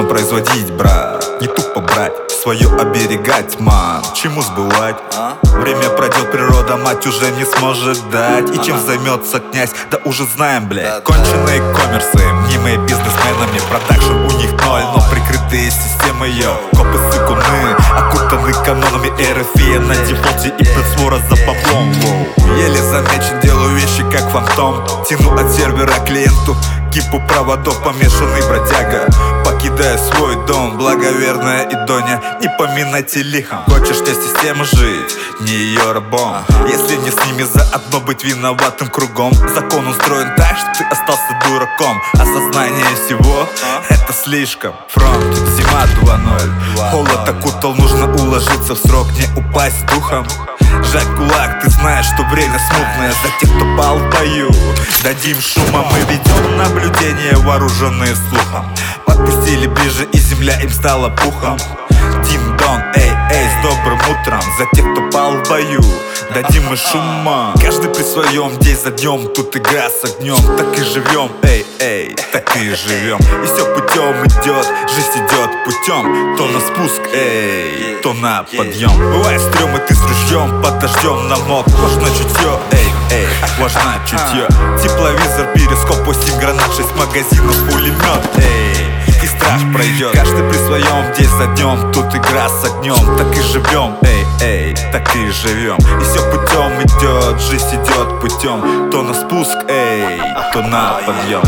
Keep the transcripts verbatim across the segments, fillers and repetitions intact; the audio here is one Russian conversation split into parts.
производить, брат. Не тупо брать, свое оберегать, ман. Чему сбывать? Время пройдет, природа мать уже не сможет дать. И чем займется князь, да уже знаем, блядь. Конченые коммерсы, мнимые бизнесменами. Продакшн у них ноль, но прикрытые системы, йо. Копы сыкуны, окутаны канонами РФИ на дефолте и предсвора за баблом, воу. Еле замечен, делаю вещи как фантом. Тяну от сервера к клиенту кипу проводов, помешанный бродяга. Покидая свой дом, благоверная и Доня, не поминайте лихом. Хочешь ты систему жить, не ее рабом. Если не с ними заодно быть виноватым кругом. Закон устроен так, что ты остался дураком. Осознание всего — это слишком. Фронт, зима два ноль. Холод окутал, нужно уложиться в срок, не упасть духом. Жать кулак, ты знаешь, что время смутное. За тех, кто пал в бою, дадим шума. Мы ведем наблюдение, вооруженные слухом. Подпустили ближе, и земля им стала пухом. Дим Дон, эй, эй, с добрым утром. За тех, кто пал в бою, дадим мы шума. Каждый при своем, день за днем. Тут игра с огнем, так и живем, эй, эй, так и живем. И все путем идет, жизнь идет путем. То на спуск, эй, то на подъем. Бывает стрём, и ты с ружьем под дождем намок. Важно чутье, эй, эй, важно чутье. Тепловизор, перископ, восемь гранат, шесть магазинов, пулемет, эй. И страх пройдет, каждый при своем, день за днем. Тут игра с огнем, так и живем, эй, эй, так и живем. И все путем идет, жизнь идет путем. То на спуск, эй, то на подъем.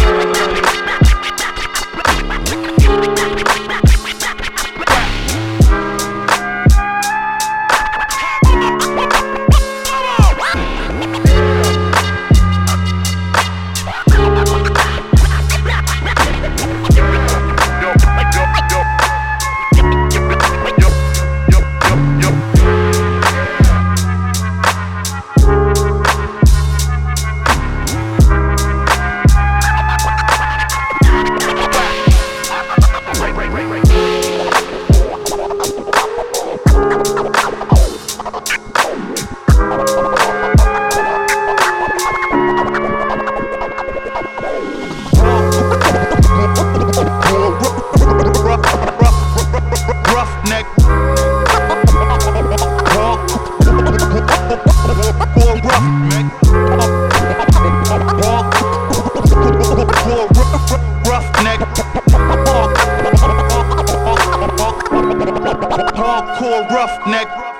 Hardcore roughneck.